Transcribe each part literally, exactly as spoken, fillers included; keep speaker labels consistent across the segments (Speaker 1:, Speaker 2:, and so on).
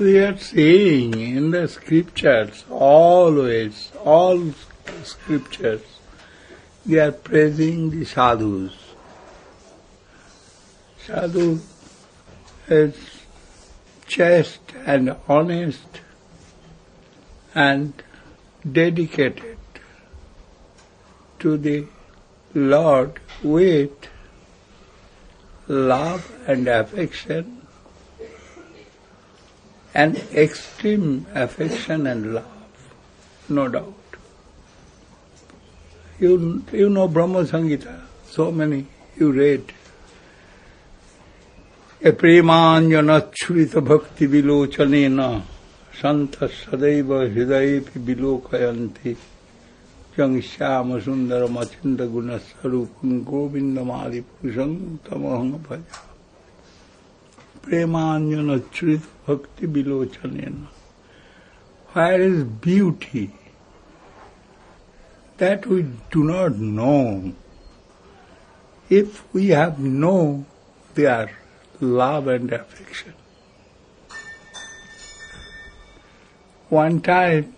Speaker 1: We are seeing in the scriptures, always, all scriptures, they are praising the sadhus. Sadhu is chaste and honest and dedicated to the Lord with love and affection, and extreme affection and love, no doubt. You, you know Brahma Samhita, so many you read. E premanjana churita bhakti vilochanena santa sadaiva hridayepi vilokayanti jang shyama sundara machinda guna sarupam govindamadi purusham tamaham bhaja. Premanjana churita bhakti vilochanena. Where is beauty? That we do not know. If we have known their love and affection. One time,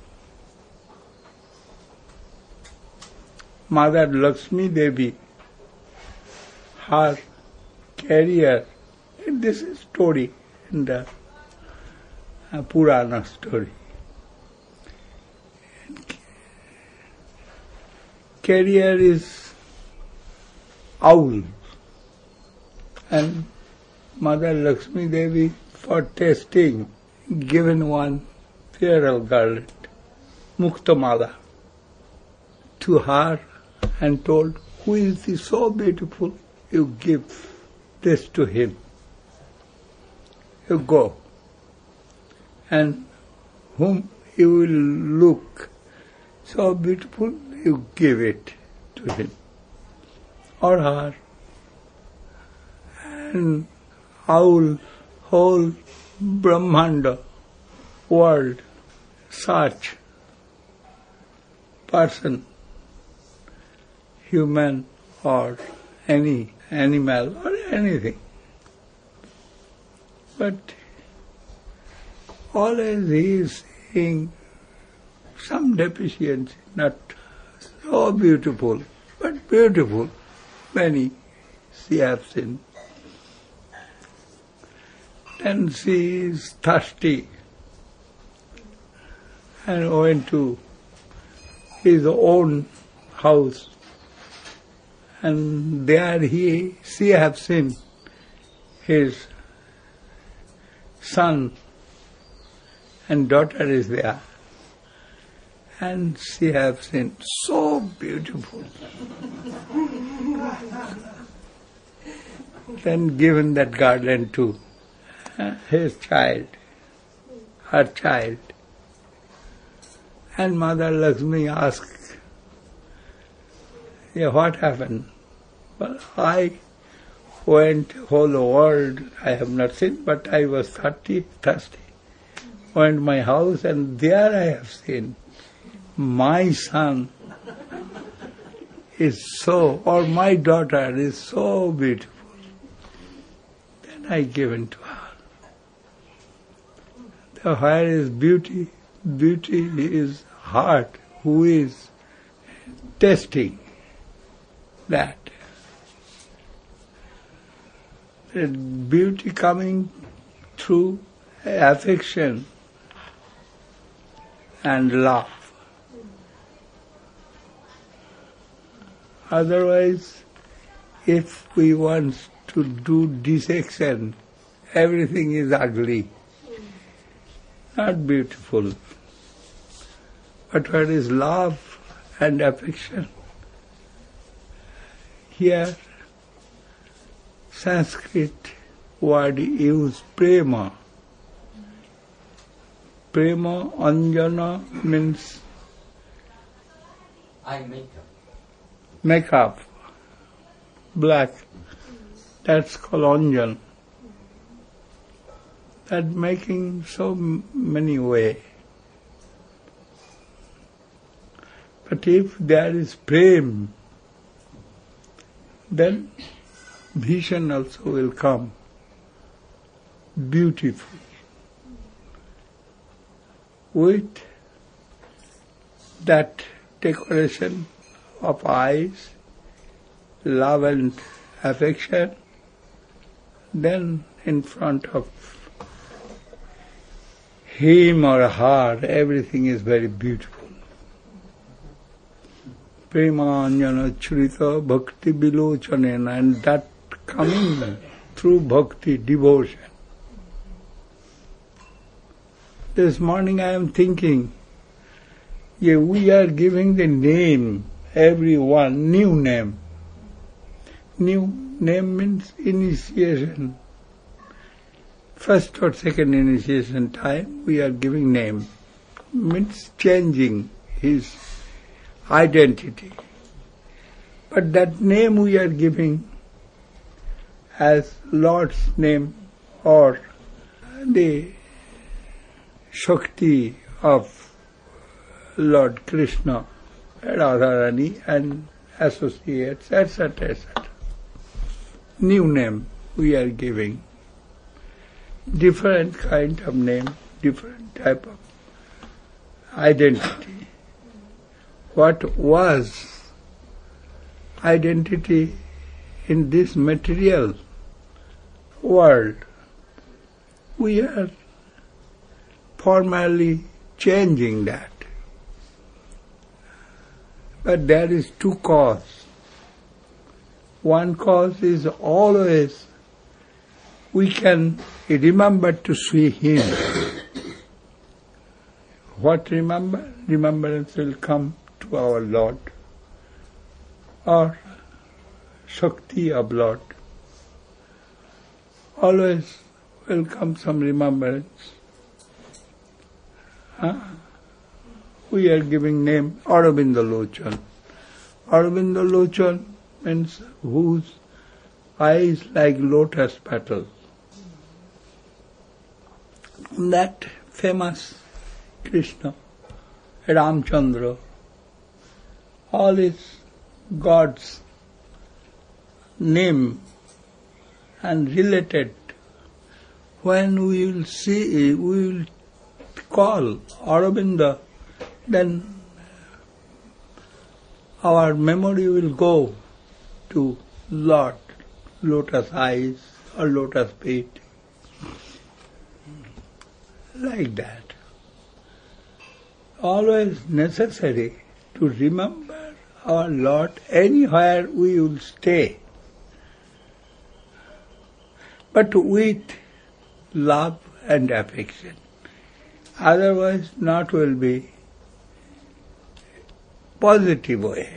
Speaker 1: Mother Lakshmi Devi, her carrier, and this is story in the uh, Purana story. Carrier is owl, and Mother Lakshmi Devi, for testing, given one funeral garland, Muktamala, to her and told, who is he so beautiful, you give this to him. You go, and whom you will look so beautiful, you give it to him or her. And whole, whole Brahmanda world search person, human or any animal or anything. But always he is seeing some deficiency, not so beautiful, but beautiful. Many she has seen. Then she is thirsty and went to his own house, and there he, she have seen his son and daughter is there, and she have seen so beautiful. Then given that garland to his child, her child. And Mother Lakshmi asked, yeah, what happened? Well, I went whole world, I have not seen, but I was thirty, thirsty. Went to my house, and there I have seen my son is so, or my daughter is so beautiful. Then I given to her. So where is beauty? Beauty is heart who is testing that. That beauty coming through affection and love. Otherwise, if we want to do dissection, everything is ugly, not beautiful. But what is love and affection? Here, Sanskrit word used prema. Prema, anjana means
Speaker 2: I make up.
Speaker 1: Makeup, black. That's called anjan. That making so many ways. But if there is prem, then vision also will come, beautiful. with that decoration of eyes, love and affection, then in front of him or her, everything is very beautiful. Premanjana Churita Bhakti Vilochanena, and that coming through bhakti, devotion. This morning I am thinking, yeah, we are giving the name, everyone, new name. New name means initiation. First or second initiation time, we are giving name. Means changing his identity. But that name we are giving as Lord's name or the Shakti of Lord Krishna, Radharani and associates, et cetera, et cetera. New name we are giving. Different kind of name, different type of identity. What was identity in this material world, we are formally changing that. But there is two causes. One cause is always we can remember to see Him. What remember? Remembrance will come to our Lord or Shakti of Lord. Always will come some remembrance. Huh? We are giving name Aurobindo Lochan. Aurobindo Lochan means whose eyes like lotus petals. That famous Krishna, Ramchandra, all is God's name and related. When we will see, we will call Aurobindo, then our memory will go to Lord, lotus eyes or lotus feet, like that. Always necessary to remember our Lord anywhere we will stay, but with love and affection. Otherwise not will be positive way.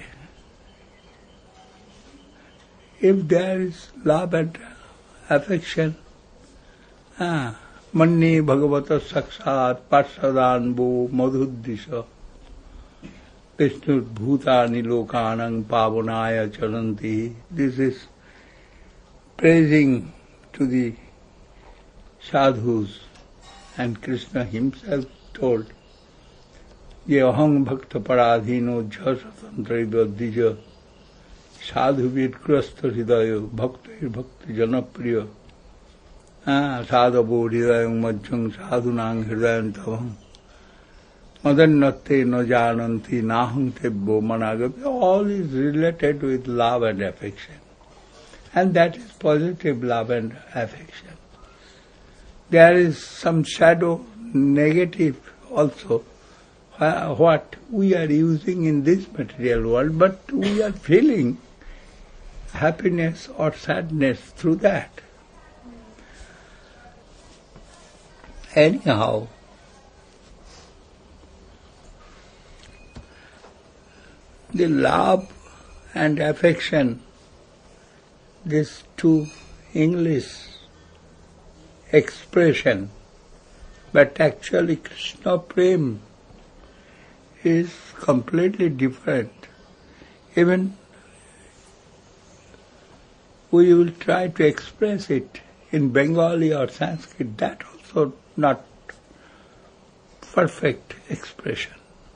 Speaker 1: If there is love and affection, ah, Manni Bhagavata Sakshat Parsadanbo Madhuddisha Vishnu Bhutani Lokanang Pavonaya Charanti. This is praising to the sadhus, and Krishna himself told, Ye aham bhakta paradhino jhasatantraiva dija sadhu vidkrasta hridayo bhaktair bhakti janapriya sadhavo hridayam majjang sadhunang hridayam tavam madannatte no jananti naham tebbo managapi. All is related with love and affection. And that is positive love and affection. There is some shadow, negative also, uh, what we are using in this material world, but we are feeling happiness or sadness through that. Anyhow, the love and affection, these two English expression, but actually Krishna Prem is completely different. Even we will try to express it in Bengali or Sanskrit, that also not perfect expression.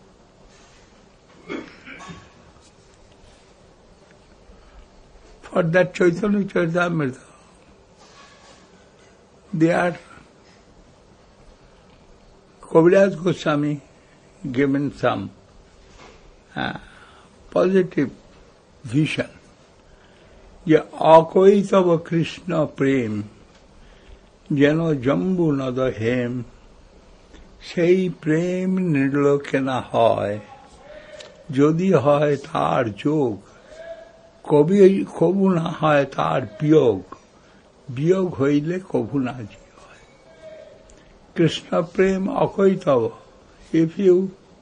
Speaker 1: For that Chaitanya Charitamrita, they are Kaviraj Goswami given some uh, positive vision. যে অকৈতব কৃষ্ণ প্রেম যেন জম্বু নদ হেম, সেই প্রেম নির্লোকে না হয়, যদি হয় তার যোগ, কবি কবু না হয় তার বিয়োগ, বিয়োগ হইলে কবু না জি হয়। কৃষ্ণ প্রেম অকৈতব. If you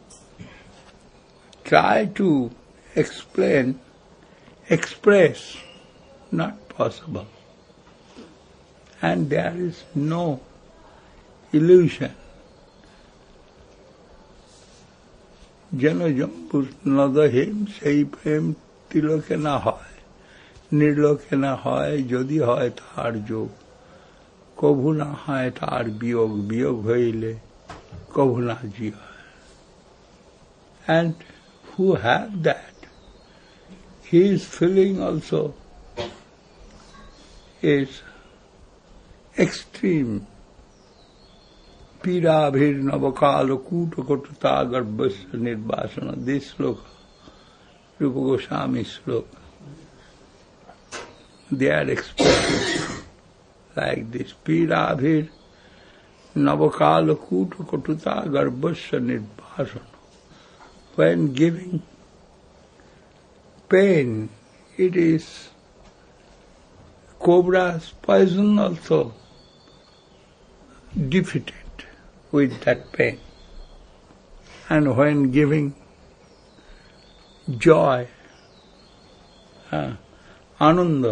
Speaker 1: try to explain, express, not possible. And there is no illusion. যেন জম্বু নদ হেম, সেই প্রেম তিলোকে না হয়, নির্লোকে না হয়, যদি হয় তার যোগ, কভু না হয় তার বিয়োগ, বিয়োগ হইলে কভু না জি হয়. And who have that, he is feeling also is extreme. Pirabhir navakala kuta kotuta garbhasya nirbasana. This sloka, Rupa Goswami sloka, they are expressing like this. Pirabhir navakala kuta kotuta garbhasya nirbasana. When giving pain, it is cobra's poison also defeated with that pain. And when giving joy, uh, ananda,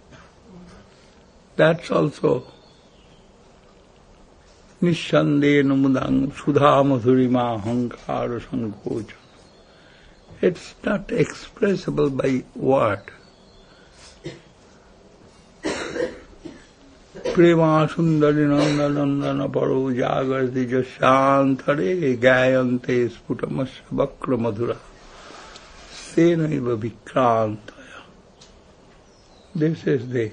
Speaker 1: that's also nishsandena mudang sudha madhurima hankara sankocha. It's not expressible by word. Prema sundari nanda nandana paro jagarti jasantare gayante sputamasya vakra madhura senaiva vikrantaya. This is the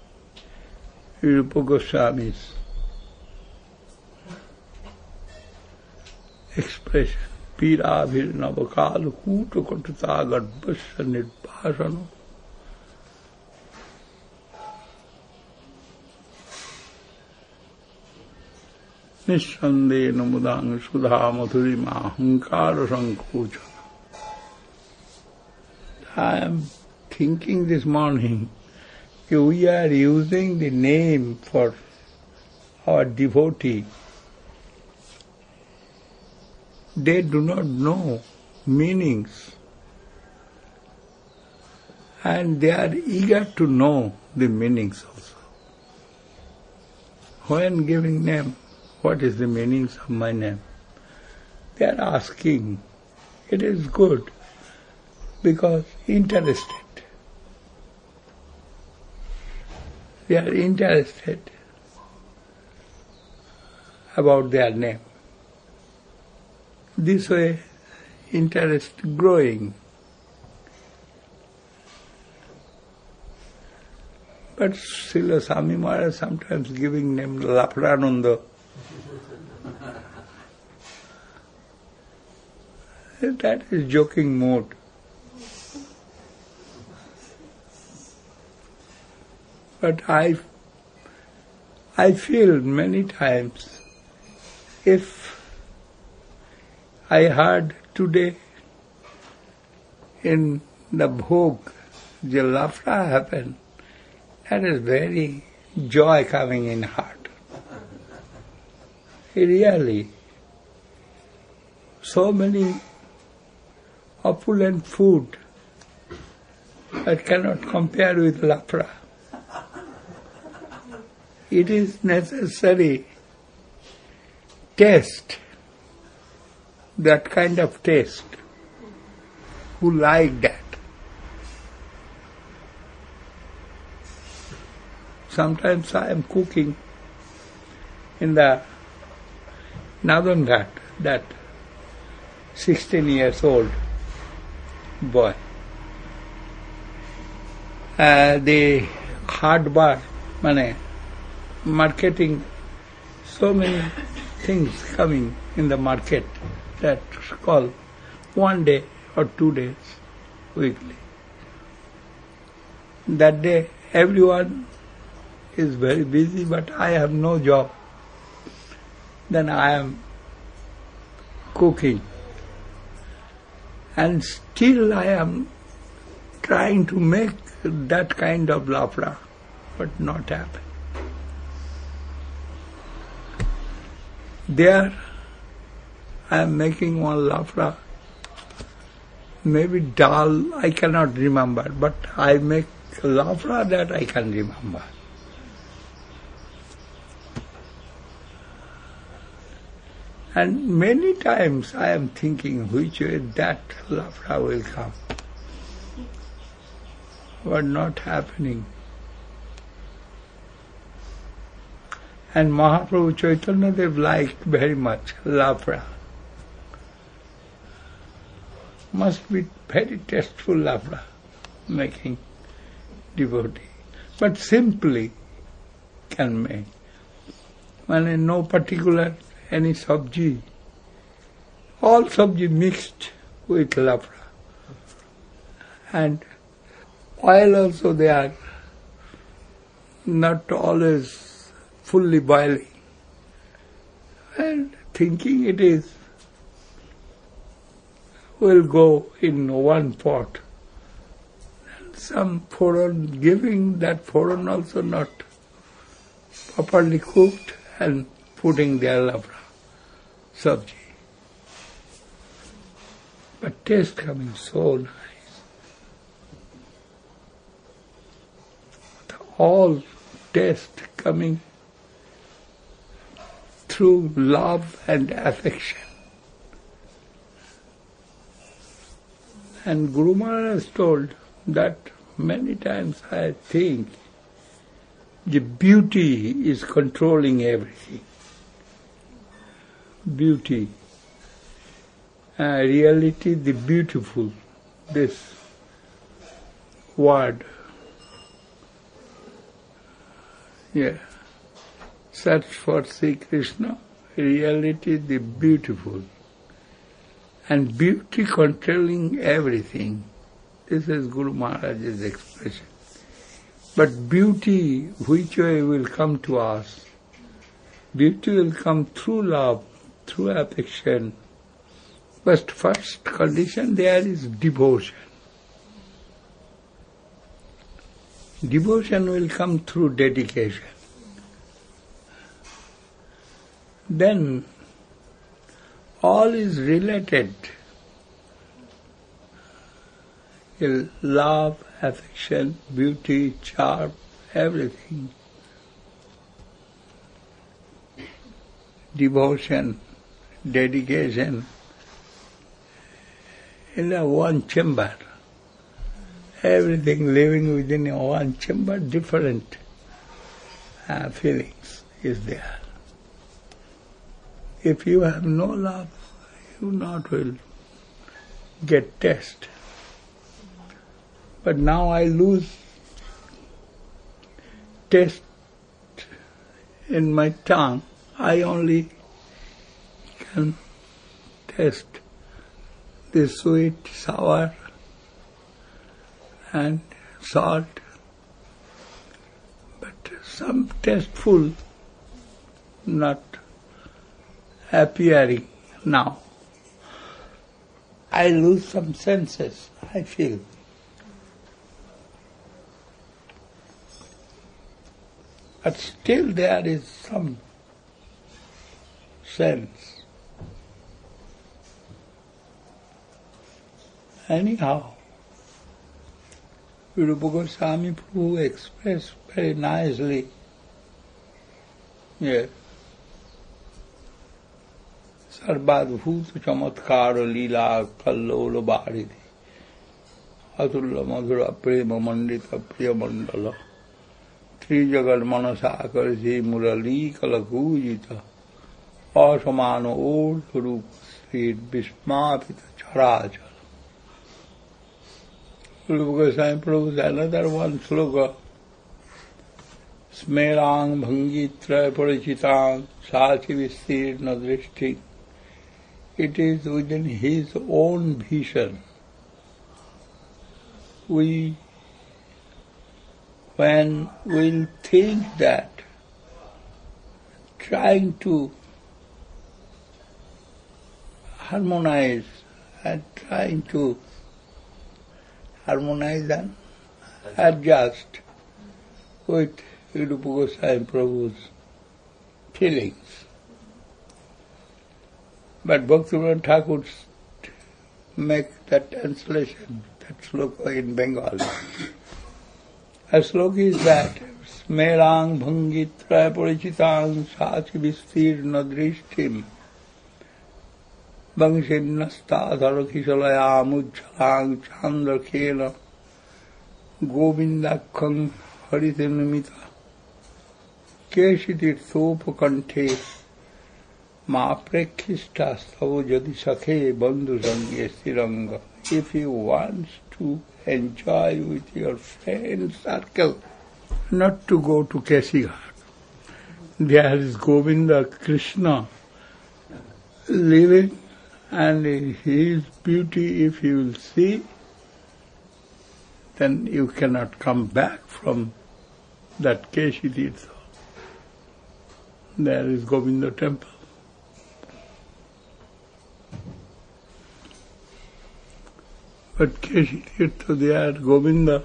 Speaker 1: Rupa Goswami's expression. Pirabhir navakala kuta kotuta garbhasya nirbhasana. Nishsandena mudang sudha madhurima hankara sankocha. I am thinking this morning, we are using the name for our devotee. They do not know meanings, and they are eager to know the meanings also. When giving name, what is the meanings of my name? They are asking. It is good, because interested. They are interested about their name. This way, interest growing. But Srila Swami Maharaj sometimes giving name Lafrananda. That is joking mode. But I, I feel many times, if I heard today in the Bhog, the Lafra happened, that is very joy coming in heart. Really, so many opulent food that cannot compare with Lafra. It is necessary taste, that kind of taste, who like that. Sometimes I am cooking in the Northern Ghat, that sixteen years old boy. Uh, the hard bar, mane, marketing so many things coming in the market that's called one day or two days weekly. That day everyone is very busy, but I have no job. Then I am cooking. And still I am trying to make that kind of lafra, but not happen. There I am making one lafra, maybe dal, I cannot remember, but I make lafra that I can remember. And many times I am thinking which way that lafra will come. But not happening. And Mahaprabhu Chaitanya Dev liked very much lafra. Must be very tasteful lafra making devotee. But simply can make. When in no particular any sabji, all sabji mixed with lafra. And oil also they are not always fully boiling. And thinking it is, will go in one pot. And some foreign, giving that foreign also not properly cooked and putting their lafra, sabji. But taste coming so nice. All taste coming through love and affection. And Guru Maharaj told that many times I think the beauty is controlling everything. Beauty, uh, reality, the beautiful, this word. Yeah. Search for Sri Krishna, reality, the beautiful. And beauty controlling everything. This is Guru Maharaj's expression. But beauty, which way will come to us? Beauty will come through love, through affection. But first condition there is devotion. Devotion will come through dedication. Then all is related. Love, affection, beauty, charm, everything. Devotion, dedication, in a one chamber. Everything living within a one chamber, different uh, feelings is there. If you have no love, you not will get taste. But now I lose taste in my tongue. I only can taste the sweet, sour, and salt, but some tasteful not appearing now. I lose some senses, I feel. But still there is some sense. Anyhow, Rupa Goswami Prabhu expressed very nicely, yes, Sarvadbhuta Chamatkara Leela Kallola Bharidhi Atulla Madhura Prema Mandita Priya Mandala Trijagal Manasakar Murali Kalakujita Asamano Old Rupa Sri Bhismapita Charajala. Rupa Goswami Prabhu, another one sloka, Smerang bhangitra parichitan sachi vistirna drishti. It is within his own vision. We, when we'll think that, trying to harmonize and trying to harmonize and adjust with Rupa Goswami Prabhu's feelings. But Bhaktivinoda Thakur make that translation, that sloka in Bengali. A sloka is that, Smerang bhangitra parichitang sachi vistirna drishtim Vangshinnastadhara kishalayam ujjalang chandrakena Govindakhang haritinamita Keshitirthopakanthe Ma prekhista stavo jadi sakhe bandhu sangye stiranga. If you want to enjoy with your friend circle, not to go to Keshi Ghat. There is Govinda Krishna living, and his beauty if you will see, then you cannot come back from that Keshi Tirtha. There is Govinda temple. But Keshi Tirtha, there Govinda,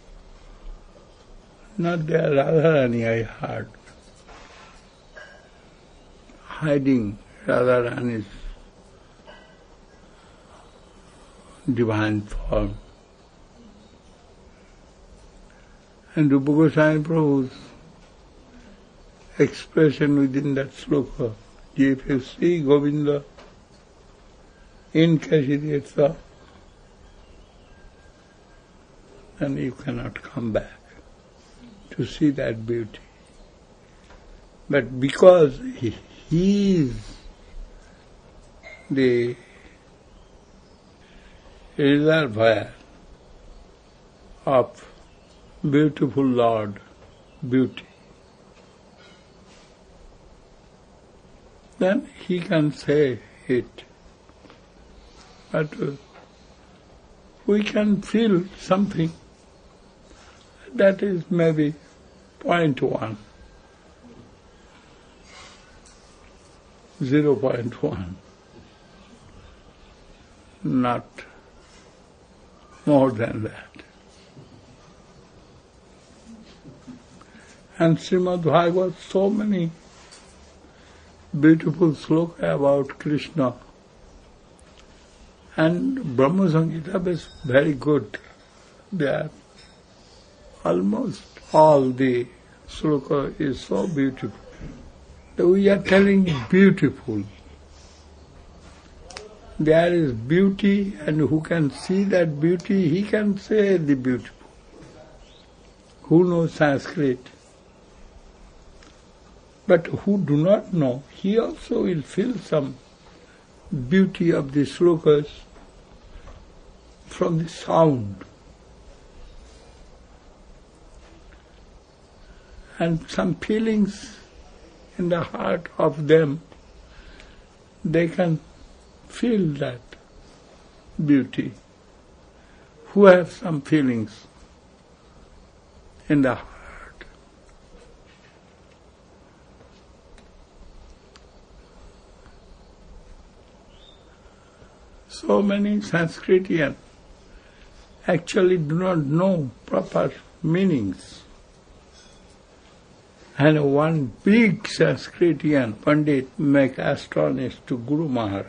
Speaker 1: not there Radharani, I heard, hiding Radharani's divine form. And Rupa Goswami Prabhu's expression within that sloka, if you see Govinda in Keshi Tirtha, then you cannot come back to see that beauty. But because he, he is the reservoir of beautiful Lord, beauty, then he can say it. But uh, we can feel something that is maybe point one, zero point one, not more than that. And Srimad Bhagavad, so many beautiful sloka about Krishna. And Brahma Samhita is very good. They are almost all the sloka is so beautiful. We are telling beautiful. There is beauty, and who can see that beauty, he can say the beautiful. Who knows Sanskrit? But who do not know, he also will feel some beauty of the slokas from the sound. And some feelings in the heart of them, they can feel that beauty. Who have some feelings in the heart. So many Sanskritians actually do not know proper meanings. And one big Sanskritian Pandit make astonished to Guru Maharaj.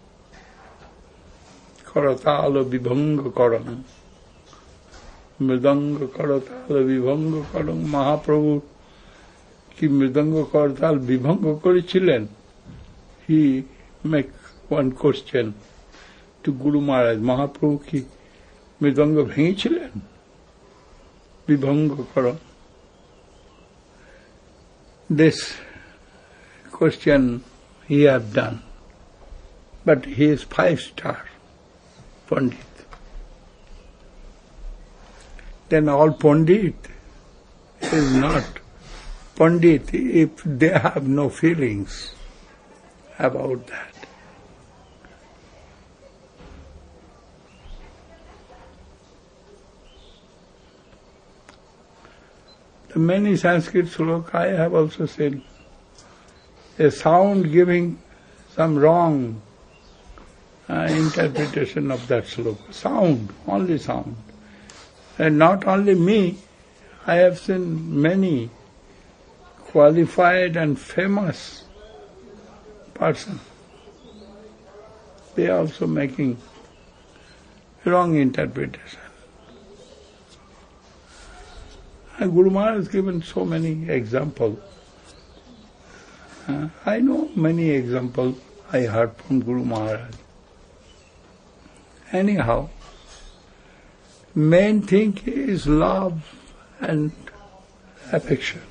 Speaker 1: Karatala vibhanga karam. Mridanga karatala vibhanga karam. Mahaprabhu ki mridanga karatal vibhanga korichilen. He make one question to Guru Maharaj. Mahaprabhu ki mridanga bhengichilen. Vibhanga karam. This question he have done, but he is five-star Pandit. Then all Pandit is not Pandit, if they have no feelings about that, the many Sanskrit sloka I have also seen, a sound giving some wrong uh, interpretation of that sloka. Sound, only sound. And not only me, I have seen many qualified and famous person. They are also making wrong interpretation. And Guru Maharaj has given so many examples. Uh, I know many examples I heard from Guru Maharaj. Anyhow, main thing is love and affection.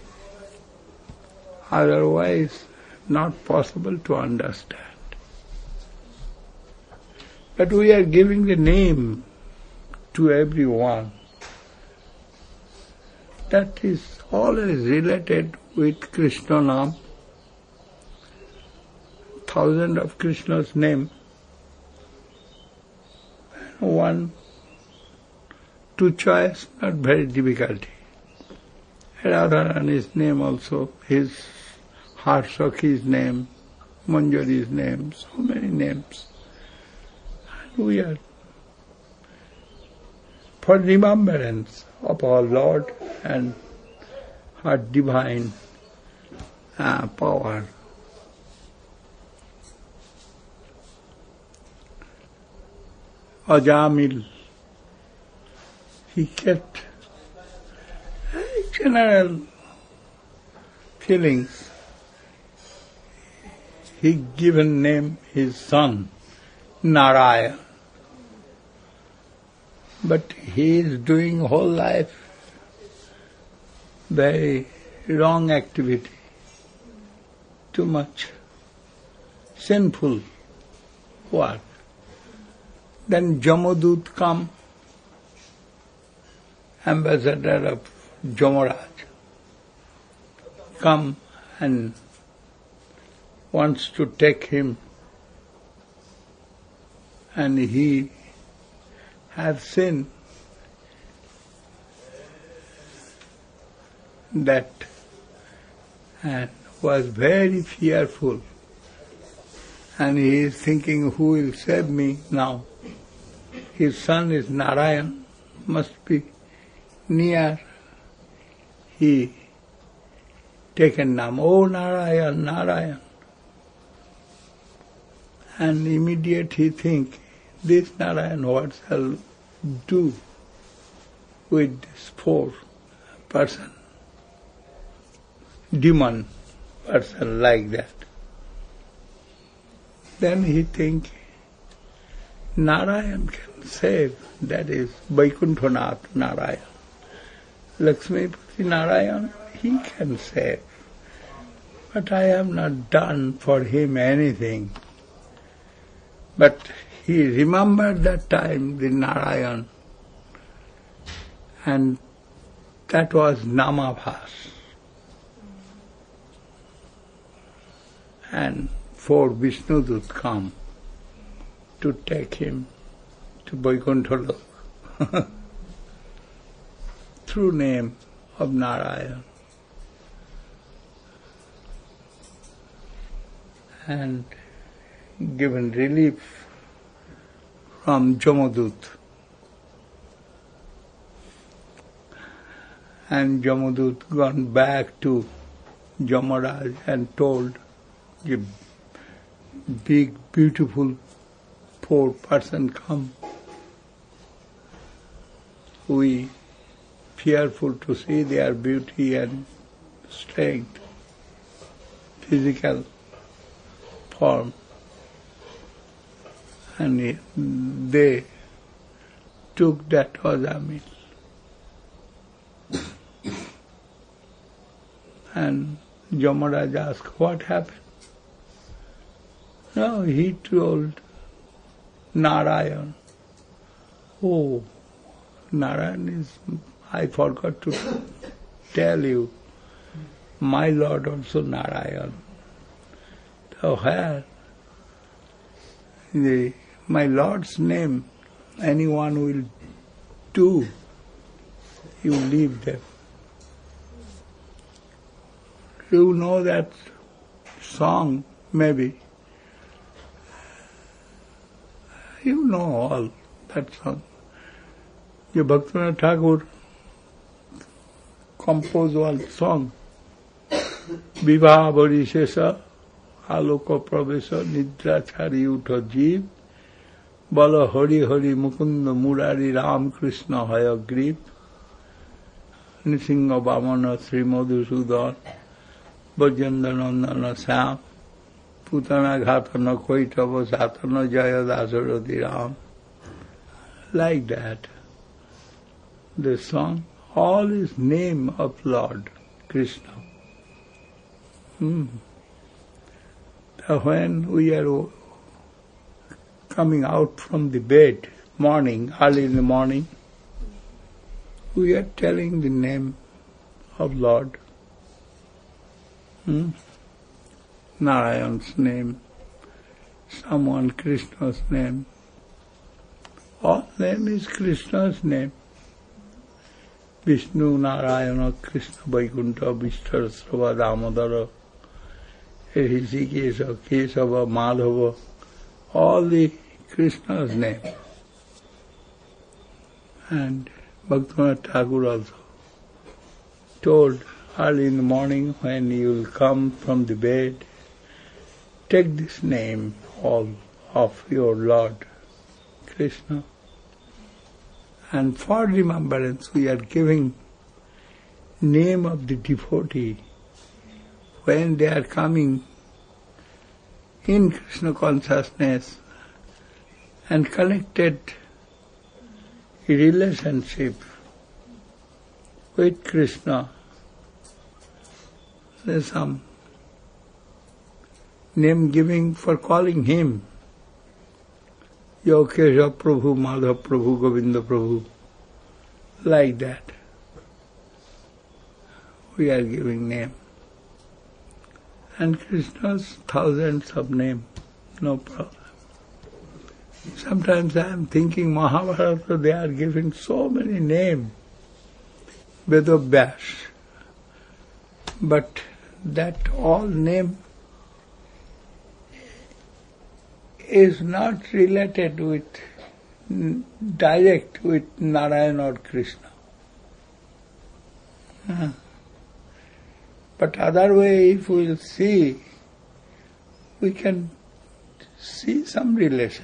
Speaker 1: Otherwise, not possible to understand. But we are giving the name to everyone. That is always related with Krishna Nam. Thousand of Krishna's name. One to choice, not very difficult. Radharani's name also, his Harsakhi's name, Manjari's name, so many names. And we are for remembrance of our Lord and her divine uh, power. Ajamil, he kept general feelings. He given name his son, Narayan. But he is doing whole life very wrong activity, too much sinful work. Then Jamadut come, ambassador of Jamaraj, come and wants to take him, and he has seen that and was very fearful, and he is thinking, who will save me now? His son is Narayan, must be near. He taken Nam, oh Narayan, Narayan. And immediate he think, this Narayan, what shall do with this poor person, demon person like that? Then he think, Narayan can save, that is Vaikuntanath Narayan. Lakshmipati Narayan, he can save. But I have not done for him anything. But he remembered that time, the Narayan, and that was Namabhas. And four Vishnudut come to take him to Vaikuntha through name of Narayan. And given relief from Jamadut. And Jamadut gone back to Jamaraj and told the big, beautiful, poor person come. We fearful to see their beauty and strength, physical form. And they took that Ajamil. And Jamaraj asked, what happened? No, he told Narayan. Oh, Narayan is, I forgot to tell you, my Lord also Narayan. So where the, my Lord's name anyone will do, you leave them. You know that song, maybe. You know all that song. The Bhaktivinoda Thakur composed one song. Vivaha Varishesa Aloko Pravesa Nidra Chari Utha Jeev Bala Hari Hari Mukunda Murari Ram Krishna Hayagriv Nisingha Vamana Sri Madhusudan Bhajendra Nandana Sam Putana Ghatana Koitava Satana Jaya Dasarati Ram. Like that. The song, all is name of Lord Krishna. Hmm. So when we are coming out from the bed, morning, early in the morning, we are telling the name of Lord. Hmm? Narayan's name, someone Krishna's name. All name is Krishna's name. Vishnu, Narayana, Krishna, Vaikuntha, Vishnu, Srava, Damodara, Rishikesha, Kesava, Madhava, all the Krishna's name. And Bhaktivinoda Thakur also told early in the morning when you will come from the bed, take this name all of your Lord Krishna. And for remembrance we are giving name of the devotee when they are coming in Krishna consciousness and connected in relationship with Krishna. There's some name giving for calling him. Yokesha Prabhu, Madhav Prabhu, Govinda Prabhu. Like that. We are giving name. And Krishna's thousands of names, no problem. Sometimes I am thinking Mahabharata, they are giving so many names. Vedavyas. But that all name is not related with, direct with Narayana or Krishna. Uh, but other way, if we will see, we can see some relation.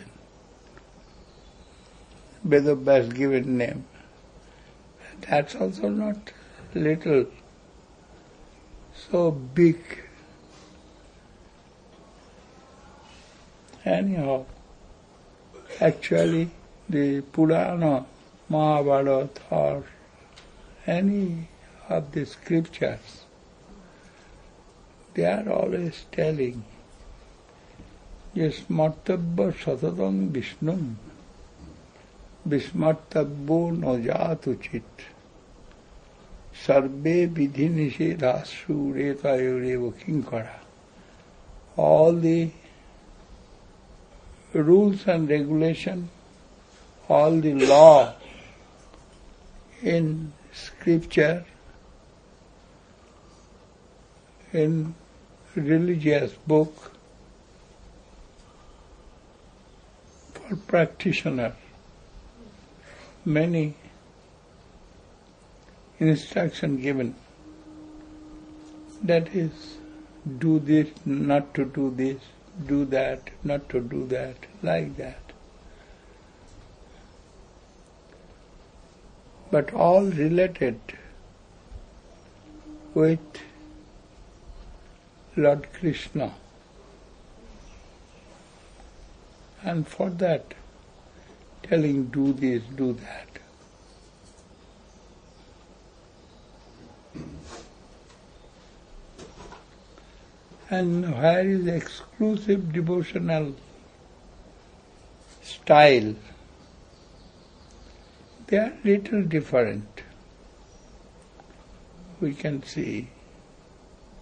Speaker 1: Vedavyas given name. That's also not little, so big. Anyhow, actually the Purana, Mahabharata or any of the scriptures, they are always telling, Yasmartabha Satatam Vishnum Vismartabho Nojatu Chit Sarve Vidhi Nishedhasu Retayureva Kinkara. All the rules and regulation, all the law in scripture, in religious book, for practitioner, many instruction given. That is, do this, not to do this, do that, not to do that, like that. But all related with Lord Krishna. And for that, telling do this, do that. And where is exclusive devotional style, they are little different. We can see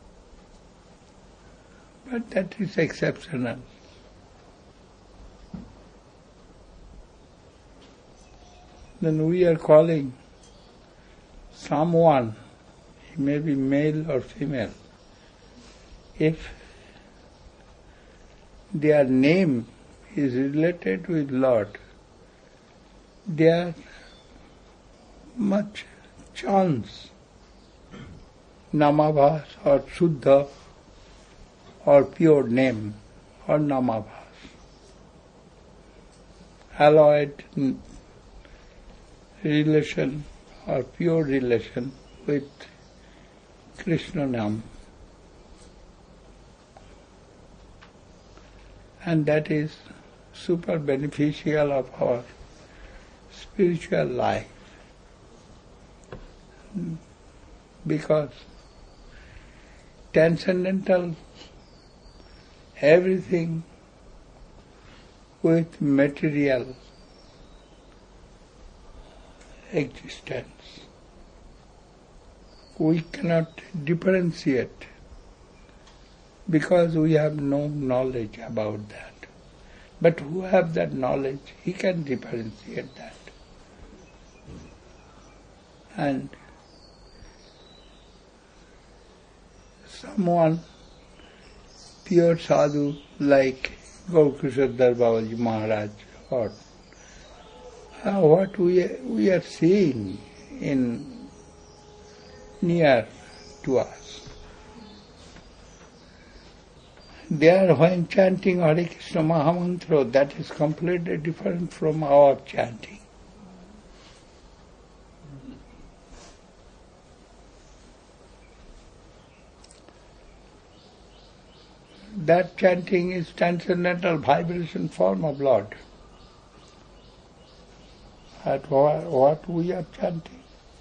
Speaker 1: But that is exceptional. Then we are calling someone, he may be male or female, if their name is related with Lord, there much chance, Namabhas or Shuddha or pure name or Namabhas, alloyed relation or pure relation with Krishna Nam. And that is super beneficial of our spiritual life. Because transcendental, everything with material existence, we cannot differentiate because we have no knowledge about that. But who have that knowledge, he can differentiate that. And someone, pure sadhu like Gaurkishadhar Babaji Maharaj, or uh, what we are, we are seeing in near to us. There, when chanting Hare Krishna Mahamantra, that is completely different from our chanting. That chanting is transcendental vibration form of Lord. At what we are chanting.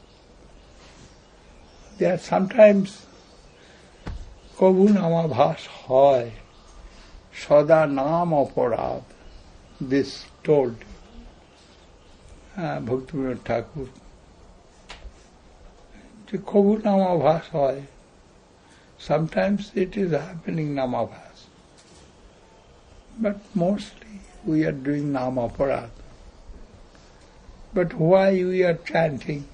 Speaker 1: There sometimes Kabhu Namabhas hoy, Sada Nam Aparad, this told uh, Bhaktivinoda Thakur. The Kabhu Namabhas hoy, sometimes it is happening Namabhas. But mostly we are doing Namaparad. But why we are chanting?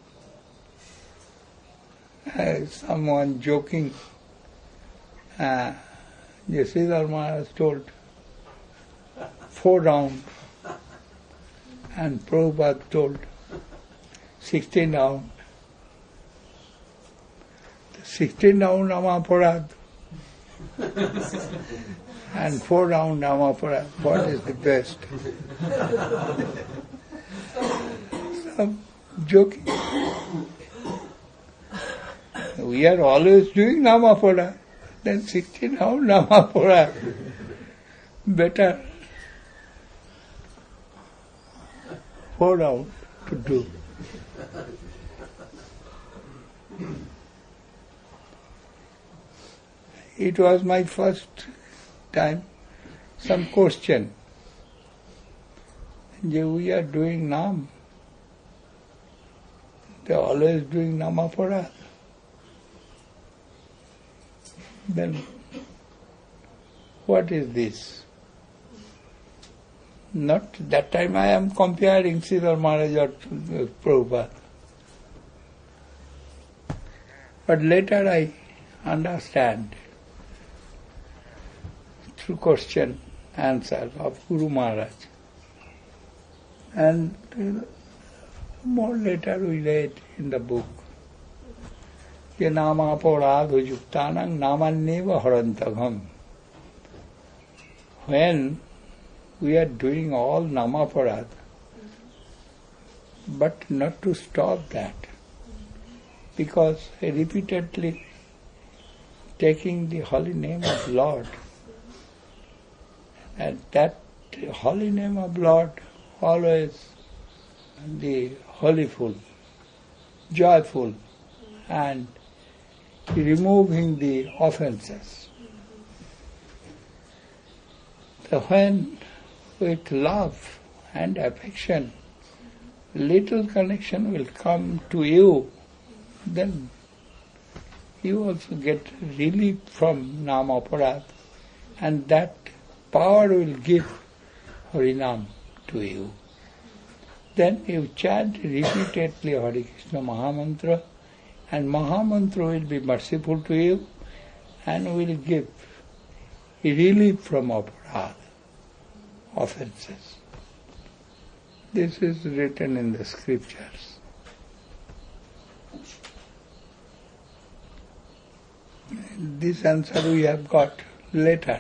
Speaker 1: Uh, someone joking, uh, Sridhar Maharaj told, four rounds, and Prabhupada told, sixteen rounds. Sixteen round Namaparad. And four round Namaparad. What is the best? Some joking. We are always doing Namaparad. Then sixteen round Namaparad. Better four round to do. It was my first time, some question. We are doing Nam. They are always doing Namaparad. Then, what is this? Not that time I am comparing Sridhar Maharaj or Prabhupada. But later I understand through question, answer of Guru Maharaj. And more later we read in the book, Ye nama aparadha yuktanang namanneva harantagham. When we are doing all namaparad, but not to stop that, because repeatedly taking the holy name of Lord, and that holy name of Lord always the holyful, joyful, and removing the offenses. So when with love and affection, little connection will come to you, then you also get relief from Namaparad and that power will give Harinam to you. Then you chant repeatedly Hare Krishna Mahamantra, and Mahamantra will be merciful to you and will give relief from aparadha, offences. This is written in the scriptures. This answer we have got later.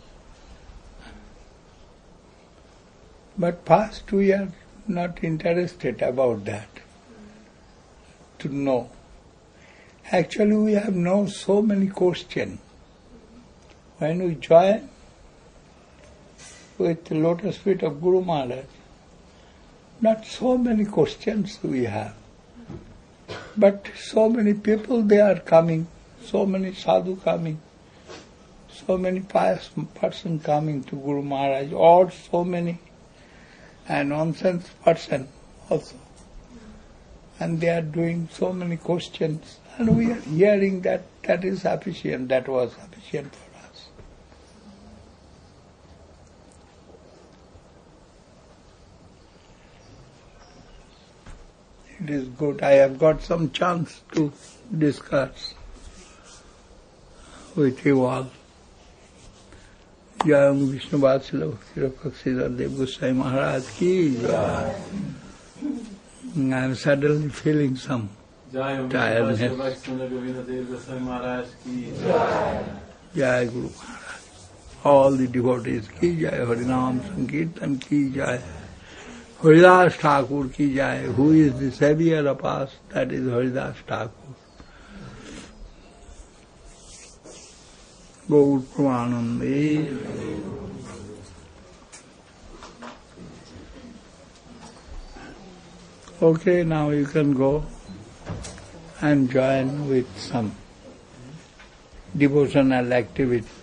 Speaker 1: But first we are not interested about that, to know. Actually we have known so many questions. When we join with the lotus feet of Guru Maharaj, not so many questions we have, but so many people they are coming, so many sadhu coming, so many pious person coming to Guru Maharaj, or so many a nonsense person also. And they are doing so many questions, and we are hearing that that is sufficient, that was sufficient for us. It is good. I have got some chance to discuss with you all. Jai Vishnu Vatsala Bhakti Rakshak Dev Goswami Maharaj ki Jai. I am suddenly feeling some tiredness. Jai Guru Maharaj. All the devotees ki Jai. Harinam Sankirtan ki Jai. Haridas Thakur ki Jai. Who is the savior of us? That is Haridas Thakur. Gaur Pramanande. Okay, now you can go and join with some devotional activity.